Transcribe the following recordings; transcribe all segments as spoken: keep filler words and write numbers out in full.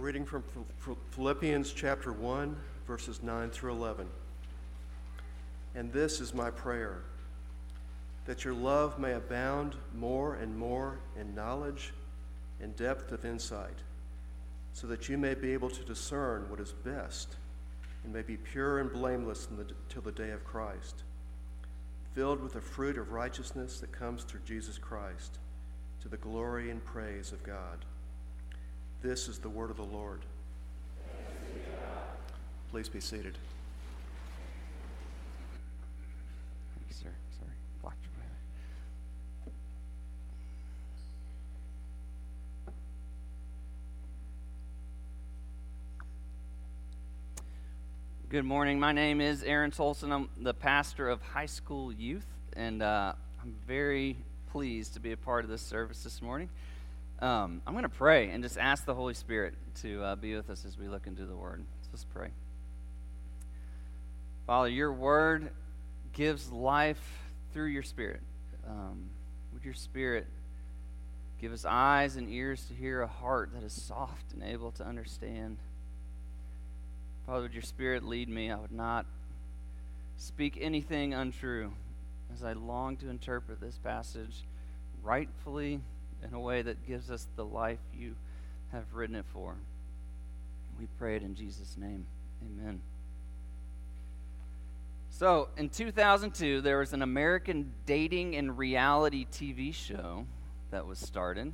reading from Philippians chapter one, verses nine through eleven. And this is my prayer, that your love may abound more and more in knowledge and depth of insight, so that you may be able to discern what is best and may be pure and blameless in the, till the day of Christ, filled with the fruit of righteousness that comes through Jesus Christ, to the glory and praise of God. This is the word of the Lord. Please be seated. Thank you, sir. Sorry, blocked your way. Good morning. My name is Aaron Tolson. I'm the pastor of high school youth, and uh, I'm very pleased to be a part of this service this morning. Um, I'm going to pray and just ask the Holy Spirit to uh, be with us as we look into the Word. So let's pray. Father, your Word gives life through your Spirit. Um, would your Spirit give us eyes and ears to hear, a heart that is soft and able to understand? Father, would your Spirit lead me? I would not speak anything untrue as I long to interpret this passage rightfully in a way that gives us the life you have written it for. We pray it in Jesus' name. Amen. So, in two thousand two, there was an American dating and reality T V show that was started.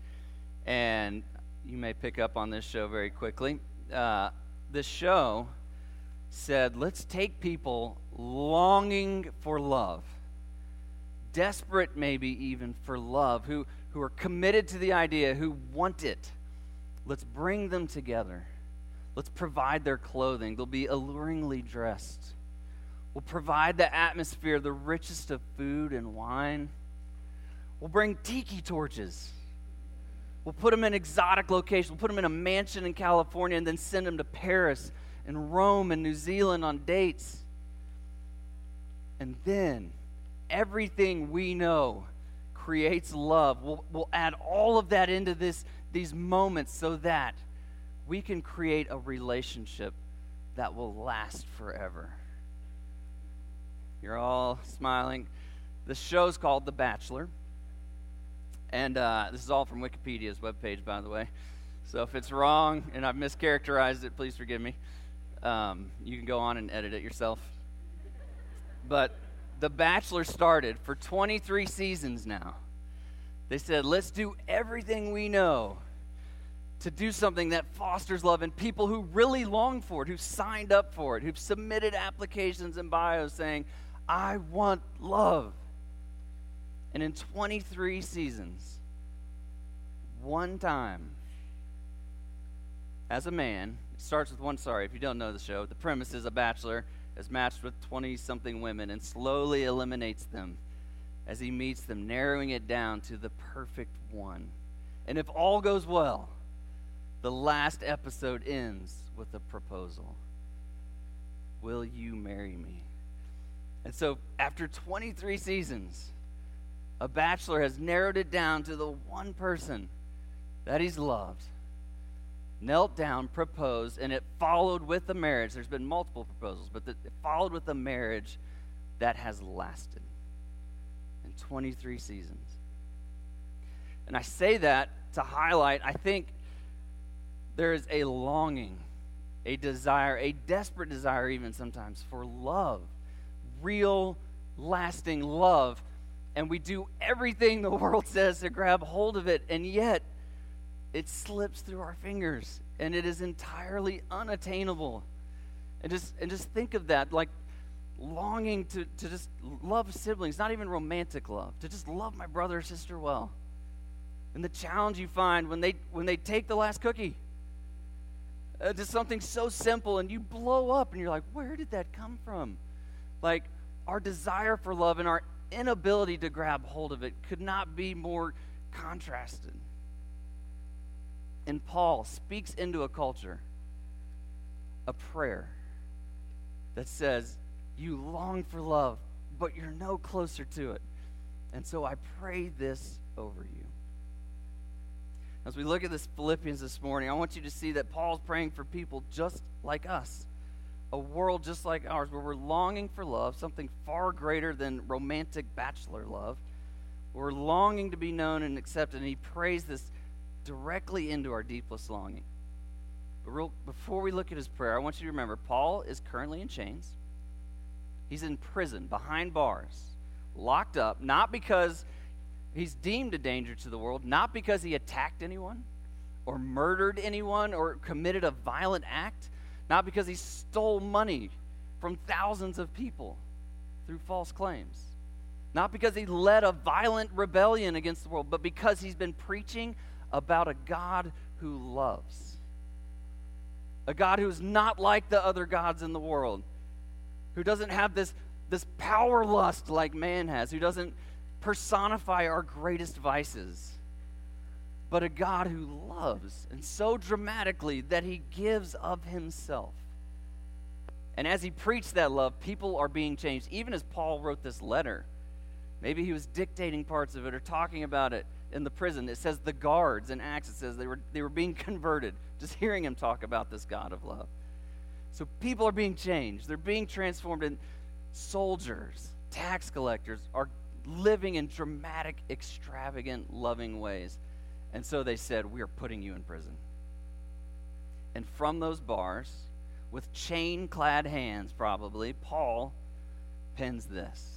And you may pick up on this show very quickly. Uh, this show said, let's take people longing for love, desperate maybe even for love, who, who are committed to the idea, who want it. Let's bring them together. Let's provide their clothing. They'll be alluringly dressed. We'll provide the atmosphere, the richest of food and wine. We'll bring tiki torches. We'll put them in exotic locations. We'll put them in a mansion in California and then send them to Paris and Rome and New Zealand on dates. And then everything we know creates love. We'll, we'll add all of that into this, these moments so that we can create a relationship that will last forever. You're all smiling. The show's called The Bachelor. And uh, this is all from Wikipedia's webpage, by the way. So if it's wrong and I've mischaracterized it, please forgive me. Um, you can go on and edit it yourself. But The Bachelor started for twenty-three seasons now. They said, let's do everything we know to do something that fosters love, and people who really long for it, who signed up for it, who've submitted applications and bios saying, I want love. And in twenty-three seasons, one time, as a man, it starts with one, sorry, if you don't know the show, the premise is a bachelor is matched with twenty-something women and slowly eliminates them as he meets them, narrowing it down to the perfect one. And if all goes well, the last episode ends with a proposal. Will you marry me? And so after twenty-three seasons, a bachelor has narrowed it down to the one person that he's loved, knelt down, proposed, and it followed with a marriage. There's been multiple proposals, but the, it followed with a marriage that has lasted in twenty-three seasons. And I say that to highlight, I think there is a longing, a desire, a desperate desire even sometimes for love, real, lasting love. And we do everything the world says to grab hold of it, and yet it slips through our fingers, and it is entirely unattainable. And just and just think of that, like longing to, to just love siblings, not even romantic love, to just love my brother or sister well. And the challenge you find when they when they take the last cookie, uh, just something so simple, and you blow up, and you're like, where did that come from? Like, our desire for love and our inability to grab hold of it could not be more contrasted. And Paul speaks into a culture a prayer that says, you long for love, but you're no closer to it. And so I pray this over you. As we look at this Philippians this morning, I want you to see that Paul's praying for people just like us, a world just like ours, where we're longing for love, something far greater than romantic bachelor love. We're longing to be known and accepted, and he prays this directly into our deepest longing. But real, before we look at his prayer, I want you to remember, Paul is currently in chains. He's in prison, behind bars, locked up, not because he's deemed a danger to the world, not because he attacked anyone or murdered anyone or committed a violent act, not because he stole money from thousands of people through false claims, not because he led a violent rebellion against the world, but because he's been preaching about a God who loves, a God who is not like the other gods in the world, who doesn't have this, this power lust like man has, who doesn't personify our greatest vices, but a God who loves, and so dramatically that he gives of himself. And as he preached that love, people are being changed. Even as Paul wrote this letter, maybe he was dictating parts of it or talking about it in the prison. It says the guards in Acts, it says they were, they were being converted, just hearing him talk about this God of love. So people are being changed. They're being transformed, and soldiers, tax collectors are living in dramatic, extravagant, loving ways. And so they said, we are putting you in prison. And from those bars, with chain-clad hands probably, Paul pens this.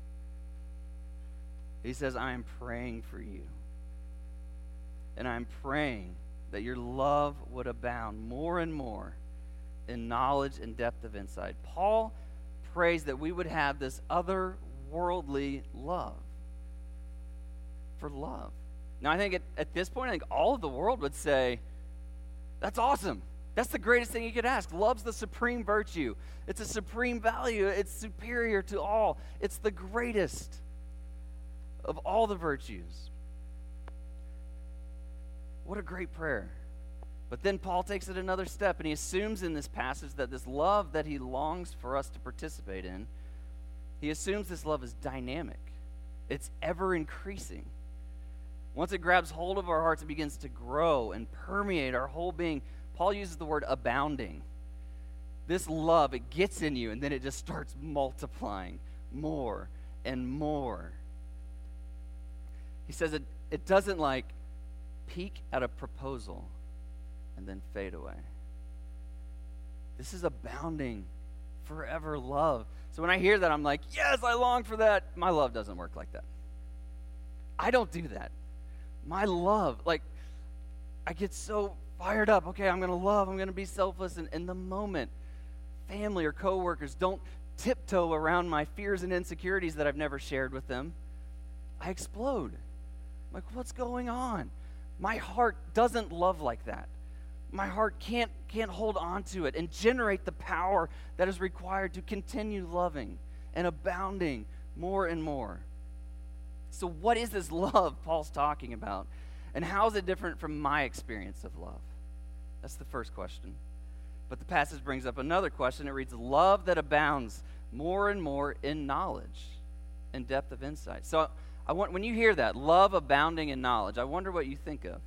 He says, I am praying for you. And I'm praying that your love would abound more and more in knowledge and depth of insight. Paul prays that we would have this otherworldly love for love. Now, I think at, at this point, I think all of the world would say, that's awesome. That's the greatest thing you could ask. Love's the supreme virtue. It's a supreme value. It's superior to all. It's the greatest of all the virtues. What a great prayer. But then Paul takes it another step, and he assumes in this passage that this love that he longs for us to participate in, he assumes this love is dynamic. It's ever increasing. Once it grabs hold of our hearts, it begins to grow and permeate our whole being. Paul uses the word abounding. This love, it gets in you, and then it just starts multiplying more and more. He says it, it doesn't like peak at a proposal and then fade away. This is abounding, forever love. So when I hear that, I'm like, yes, I long for that. My love doesn't work like that. I don't do that. My love, like, I get so fired up. Okay, I'm going to love. I'm going to be selfless. And in the moment, family or coworkers don't tiptoe around my fears and insecurities that I've never shared with them, I explode. I'm like, what's going on? My heart doesn't love like that. My heart can't can't hold on to it and generate the power that is required to continue loving and abounding more and more. So what is this love Paul's talking about? And how is it different from my experience of love? That's the first question. But the passage brings up another question. It reads, love that abounds more and more in knowledge and depth of insight. So I want, when you hear that, love abounding in knowledge, I wonder what you think of.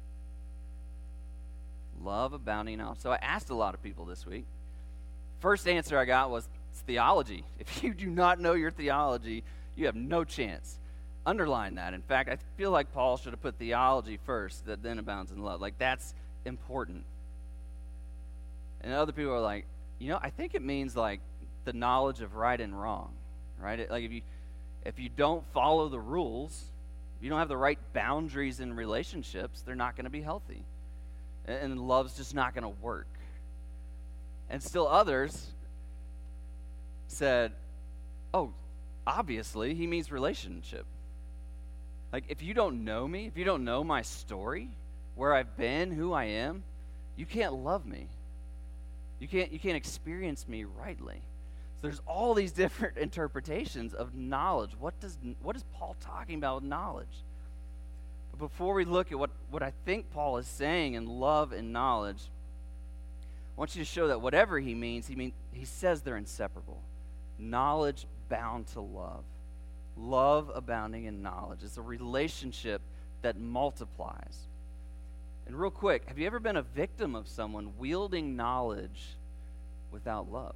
Love abounding in knowledge. So I asked a lot of people this week. First answer I got was, it's theology. If you do not know your theology, you have no chance. Underline that. In fact, I feel like Paul should have put theology first, that then abounds in love. Like, that's important. And other people are like, you know, I think it means like the knowledge of right and wrong, right? It, like if you if you don't follow the rules, if you don't have the right boundaries in relationships, they're not going to be healthy. And, and love's just not going to work. And still others said, oh, obviously he means relationship. Like, if you don't know me, if you don't know my story, where I've been, who I am, you can't love me. You can't, you can't experience me rightly. So there's all these different interpretations of knowledge. What does what is Paul talking about with knowledge? But before we look at what, what I think Paul is saying in love and knowledge, I want you to show that whatever he means, he mean he says they're inseparable. Knowledge bound to love. Love abounding in knowledge. It's a relationship that multiplies. And real quick, have you ever been a victim of someone wielding knowledge without love?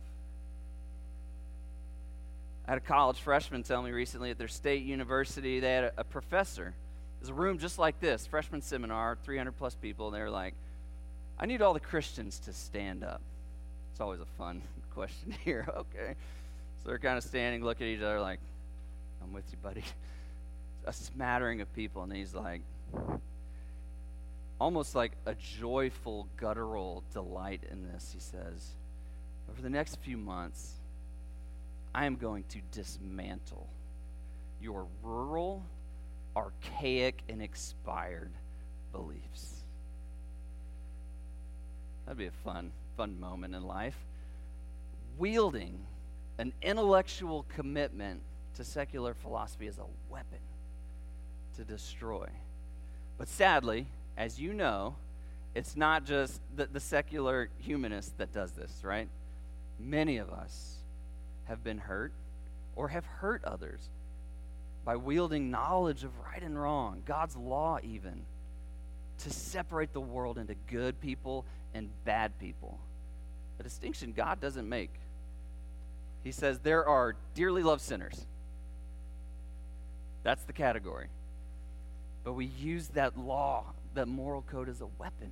I had a college freshman tell me recently at their state university, they had a, a professor. There's a room just like this, freshman seminar, three hundred plus people, and they were like, I need all the Christians to stand up. It's always a fun question here. Okay. So they're kind of standing, look at each other like, I'm with you, buddy. A smattering of people, and he's like, almost like a joyful, guttural delight in this. He says, over the next few months, I am going to dismantle your rural, archaic, and expired beliefs. That'd be a fun, fun moment in life. Wielding an intellectual commitment to secular philosophy as a weapon to destroy. But sadly, as you know, it's not just the, the secular humanist that does this, right? Many of us have been hurt or have hurt others by wielding knowledge of right and wrong, God's law even, to separate the world into good people and bad people. A distinction God doesn't make. He says there are dearly loved sinners. That's the category. But we use that law, that moral code, as a weapon.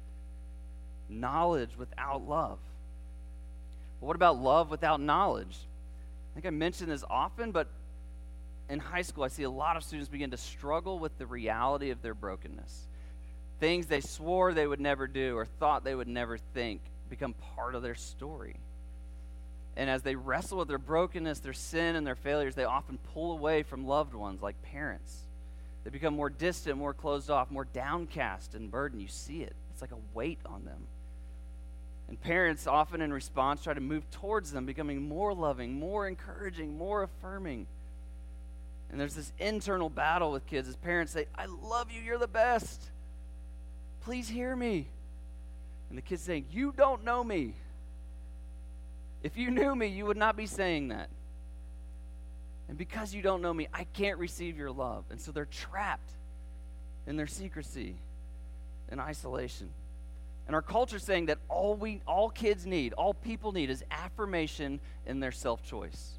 Knowledge without love. But what about love without knowledge? I think I mention this often, but in high school I see a lot of students begin to struggle with the reality of their brokenness. Things they swore they would never do or thought they would never think become part of their story. And as they wrestle with their brokenness, their sin, and their failures, they often pull away from loved ones like parents. They become more distant, more closed off, more downcast and burdened. You see it. It's like a weight on them. And parents often in response try to move towards them, becoming more loving, more encouraging, more affirming. And there's this internal battle with kids as parents say, I love you, you're the best. Please hear me. And the kid's saying, you don't know me. If you knew me, you would not be saying that. And because you don't know me, I can't receive your love. And so they're trapped in their secrecy and isolation. And our culture's saying that all we, all kids need, all people need is affirmation in their self-choice.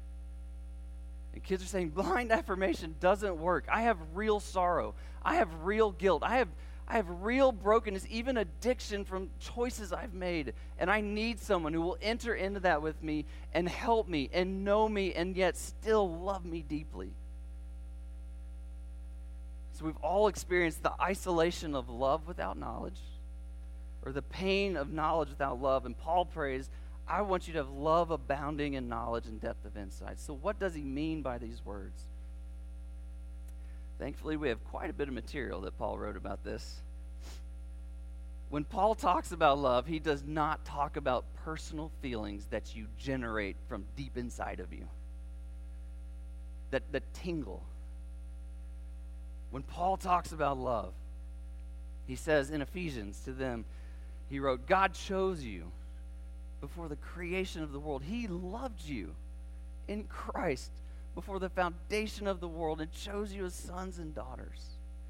And kids are saying blind affirmation doesn't work. I have real sorrow. I have real guilt. I have I have real brokenness, even addiction from choices I've made. And I need someone who will enter into that with me and help me and know me and yet still love me deeply. So we've all experienced the isolation of love without knowledge, or the pain of knowledge without love. And Paul prays, I want you to have love abounding in knowledge and depth of insight. So what does he mean by these words? Thankfully, we have quite a bit of material that Paul wrote about this. When Paul talks about love, he does not talk about personal feelings that you generate from deep inside of you, that, that tingle. When Paul talks about love, he says in Ephesians to them, he wrote, God chose you before the creation of the world. He loved you in Christ before the foundation of the world and chose you as sons and daughters.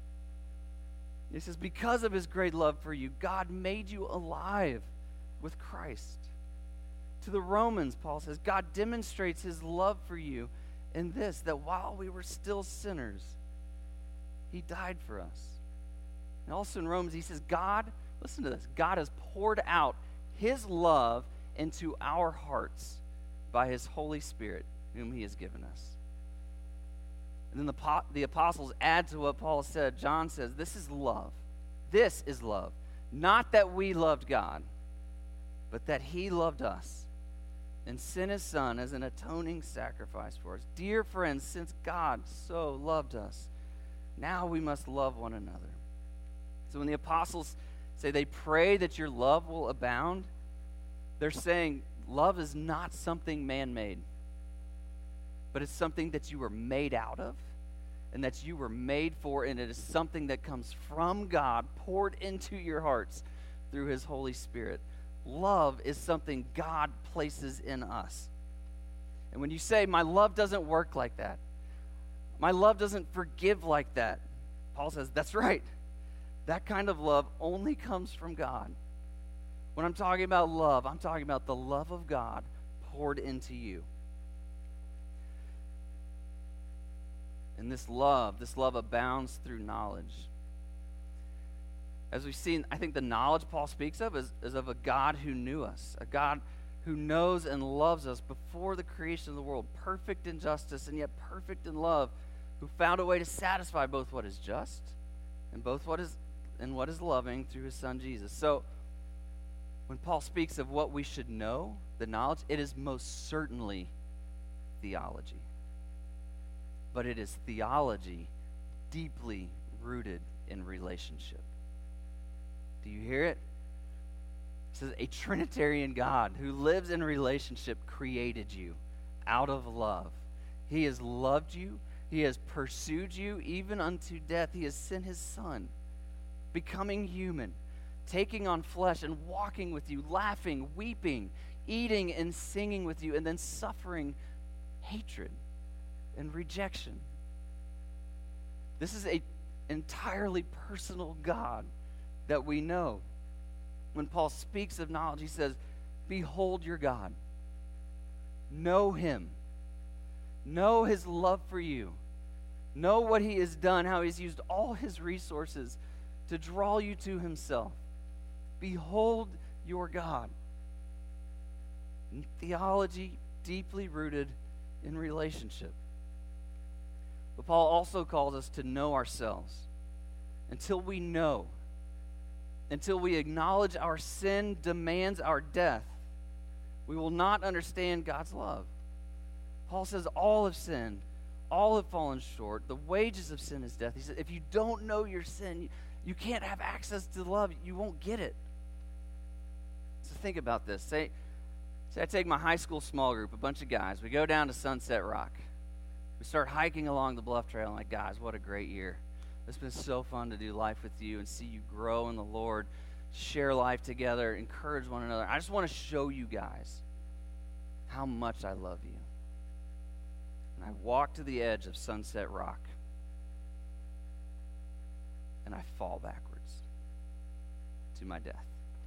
He says, because of his great love for you, God made you alive with Christ. To the Romans, Paul says, God demonstrates his love for you in this, that while we were still sinners, he died for us. And also in Romans, he says, God, listen to this, God has poured out his love into our hearts by his Holy Spirit, whom he has given us. And then the, the apostles add to what Paul said. John says, this is love. This is love. Not that we loved God, but that he loved us and sent his Son as an atoning sacrifice for us. Dear friends, since God so loved us, now we must love one another. So when the apostles say they pray that your love will abound, they're saying love is not something man-made, but it's something that you were made out of and that you were made for, and it is something that comes from God, poured into your hearts through his Holy Spirit. Love is something God places in us. And when you say, my love doesn't work like that, my love doesn't forgive like that, Paul says, that's right. That kind of love only comes from God. When I'm talking about love, I'm talking about the love of God poured into you. And this love, this love abounds through knowledge. As we've seen, I think the knowledge Paul speaks of is, is of a God who knew us, a God who knows and loves us before the creation of the world, perfect in justice and yet perfect in love, who found a way to satisfy both what is just and both what is and what is loving through his son Jesus. So when Paul speaks of what we should know, the knowledge, it is most certainly theology. But it is theology deeply rooted in relationship. Do you hear it? It says a Trinitarian God who lives in relationship created you out of love. He has loved you. He has pursued you even unto death. He has sent his son, becoming human, taking on flesh and walking with you, laughing, weeping, eating and singing with you, and then suffering hatred and rejection. This is an entirely personal God that we know. When Paul speaks of knowledge, he says, behold your God. Know him. Know his love for you. Know what he has done, how he's used all his resources to draw you to himself. Behold your God. And theology deeply rooted in relationship. But Paul also calls us to know ourselves. Until we know, until we acknowledge our sin demands our death, we will not understand God's love. Paul says all have sinned, all have fallen short. The wages of sin is death. He said if you don't know your sin, you, you can't have access to love. You won't get it. So think about this. Say, say I take my high school small group, a bunch of guys. We go down to Sunset Rock. We start hiking along the bluff trail. I'm like, guys, what a great year. It's been so fun to do life with you and see you grow in the Lord, share life together, encourage one another. I just want to show you guys how much I love you. And I walk to the edge of Sunset Rock, and I fall backwards to my death.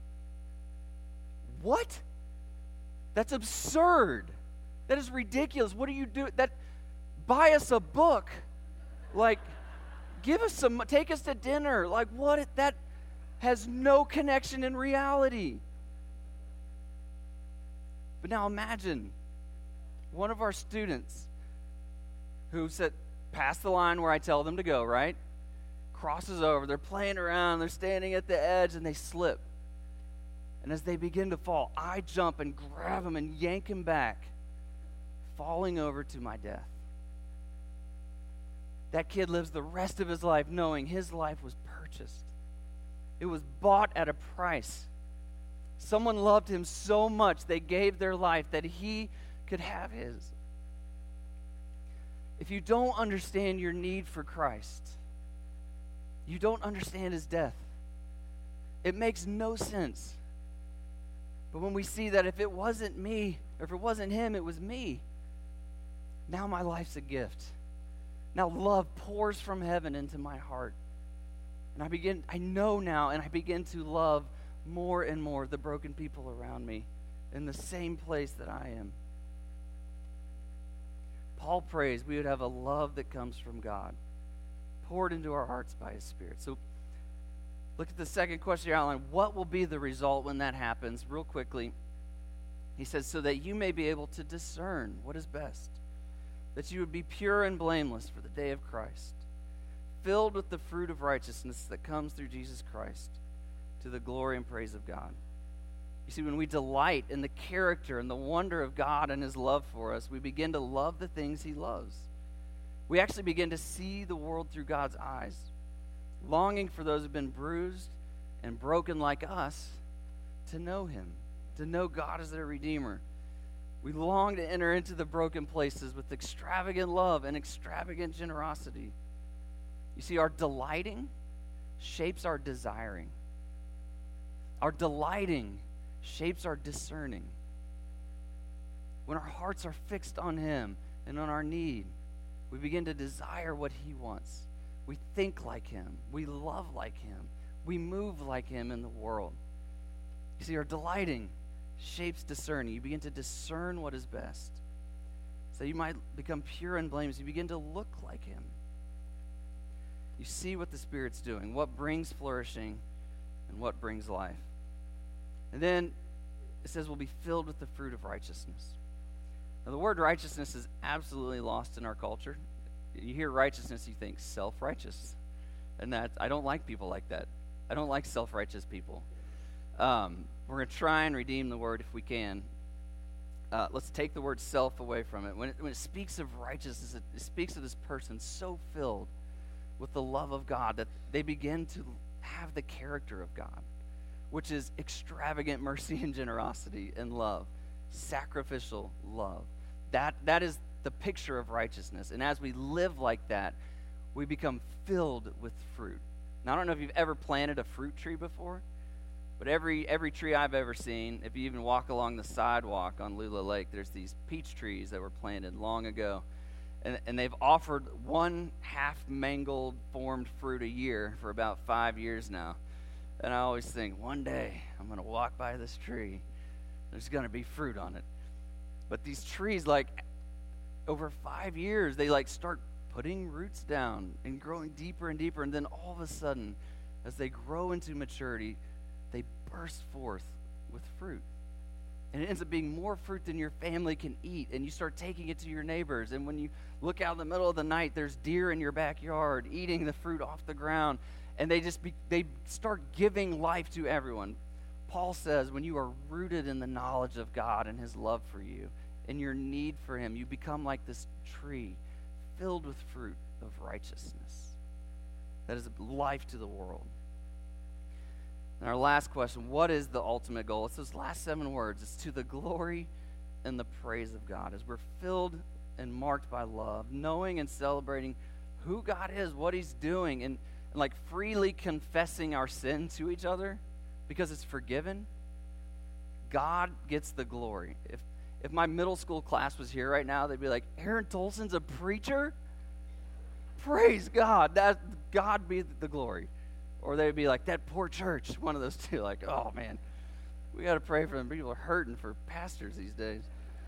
What? That's absurd. That is ridiculous. What do you do? That buy us a book. Like, give us some, take us to dinner. Like, what? That has no connection in reality. But now imagine one of our students who said, past the line where I tell them to go, right? Crosses over. They're playing around. They're standing at the edge, and they slip. And as they begin to fall, I jump and grab them and yank him back, falling over to my death. That kid lives the rest of his life knowing his life was purchased. It was bought at a price. Someone loved him so much they gave their life that he could have his. If you don't understand your need for Christ, you don't understand his death. It makes no sense. But when we see that if it wasn't me, or if it wasn't him, it was me, now my life's a gift. Now love pours from heaven into my heart. And I begin, I know now, and I begin to love more and more the broken people around me in the same place that I am. Paul prays we would have a love that comes from God, poured into our hearts by his Spirit. So look at the second question you outlined. What will be the result when that happens? Real quickly, he says, so that you may be able to discern what is best, that you would be pure and blameless for the day of Christ, filled with the fruit of righteousness that comes through Jesus Christ, to the glory and praise of God. You see, when we delight in the character and the wonder of God and his love for us, we begin to love the things he loves. We actually begin to see the world through God's eyes, longing for those who have been bruised and broken like us to know him, to know God as their Redeemer. We long to enter into the broken places with extravagant love and extravagant generosity. You see, our delighting shapes our desiring. Our delighting shapes our discerning. When our hearts are fixed on him and on our need, we begin to desire what he wants. We think like him. We love like him. we move like him in the world. You see, our delighting shapes discerning. You begin to discern what is best. So you might become pure and blameless. You begin to look like him. You see what the Spirit's doing, what brings flourishing and what brings life. And then it says we'll be filled with the fruit of righteousness. Now, the word righteousness is absolutely lost in our culture. You hear righteousness, you think self-righteous. And that, I don't like people like that. I don't like self-righteous people. Um, we're going to try and redeem the word if we can. Uh, let's take the word self away from it. When it, when it speaks of righteousness, it, it speaks of this person so filled with the love of God that they begin to have the character of God, which is extravagant mercy and generosity and love, sacrificial love. That that is the picture of righteousness. And as we live like that, we become filled with fruit. Now, I don't know if you've ever planted a fruit tree before, but every every tree I've ever seen, if you even walk along the sidewalk on Lula Lake, there's these peach trees that were planted long ago. And, and they've offered one half-mangled formed fruit a year for about five years now. And I always think, one day I'm going to walk by this tree. There's going to be fruit on it. But these trees, like, over five years, they, like, start putting roots down and growing deeper and deeper. And then all of a sudden, as they grow into maturity, they burst forth with fruit. And it ends up being more fruit than your family can eat. And you start taking it to your neighbors. And when you look out in the middle of the night, there's deer in your backyard eating the fruit off the ground. And they just be, they start giving life to everyone. Paul says when you are rooted in the knowledge of God and his love for you and your need for him, you become like this tree filled with fruit of righteousness. That is life to the world. And our last question, what is the ultimate goal? It's those last seven words. It's to the glory and the praise of God. As we're filled and marked by love, knowing and celebrating who God is, what he's doing, and, and like freely confessing our sin to each other because it's forgiven, God gets the glory. If if my middle school class was here right now, they'd be like, Aaron Tolson's a preacher? Praise God. That God be the glory. Or they'd be like, that poor church, one of those two, like, oh, man, we got to pray for them. People are hurting for pastors these days.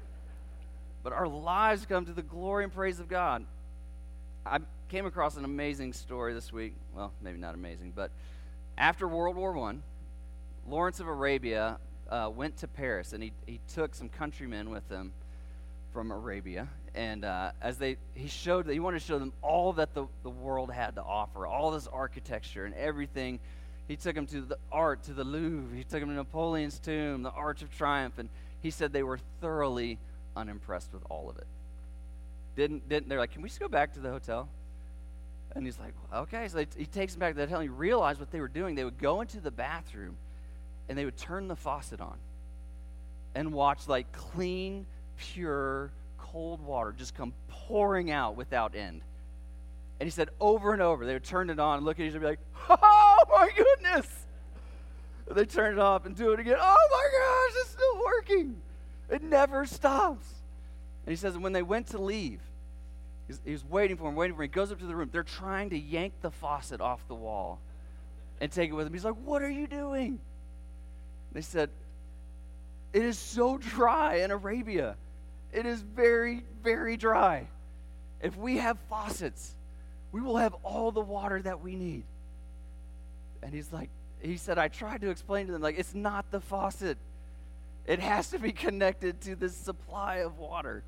But our lives come to the glory and praise of God. I came across an amazing story this week. Well, maybe not amazing, but after World War One, Lawrence of Arabia uh, went to Paris, and he, he took some countrymen with him from Arabia. And uh, as they, he showed, he wanted to show them all that the, the world had to offer, all this architecture and everything. He took them to the art, to the Louvre. He took them to Napoleon's tomb, the Arch of Triumph, and he said they were thoroughly unimpressed with all of it. Didn't, didn't, they're like, can we just go back to the hotel? And he's like, well, okay. So they, he takes them back to the hotel, and he realized what they were doing. They would go into the bathroom, and they would turn the faucet on and watch, like, clean, pure, cold water just come pouring out without end. And he said over and over, they would turn it on and look at each other and be like, oh my goodness. And they turn it off and do it again. Oh my gosh, it's still working. It never stops. And he says when they went to leave, he's, he was waiting for him, waiting for him. He goes up to the room. They're trying to yank the faucet off the wall and take it with him. He's like, what are you doing? They said, it is so dry in Arabia. It is very, very dry. If we have faucets, we will have all the water that we need. And he's like, he said, I tried to explain to them, like, it's not the faucet. It has to be connected to this supply of water.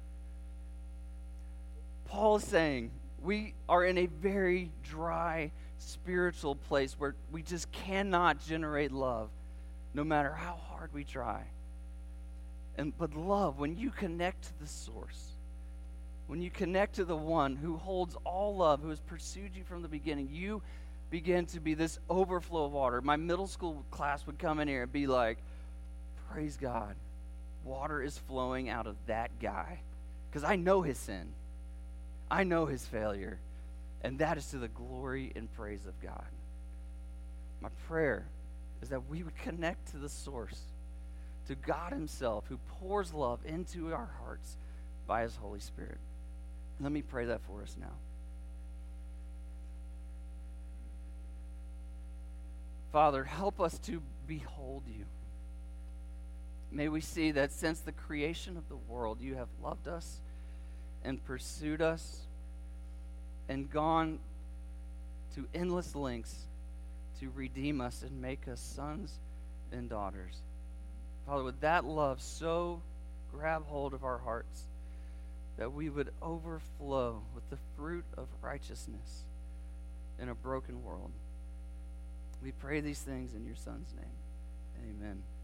Paul is saying, we are in a very dry spiritual place where we just cannot generate love, no matter how hard we try. And, but love, when you connect to the source, when you connect to the one who holds all love, who has pursued you from the beginning, you begin to be this overflow of water. My middle school class would come in here and be like, praise God, water is flowing out of that guy. Because I know his sin. I know his failure. And that is to the glory and praise of God. My prayer is that we would connect to the source, to God himself, who pours love into our hearts by his Holy Spirit. Let me pray that for us now. Father, help us to behold you. May we see that since the creation of the world, you have loved us and pursued us and gone to endless lengths to redeem us and make us sons and daughters. Father, would that love so grab hold of our hearts that we would overflow with the fruit of righteousness in a broken world. We pray these things in your Son's name. Amen.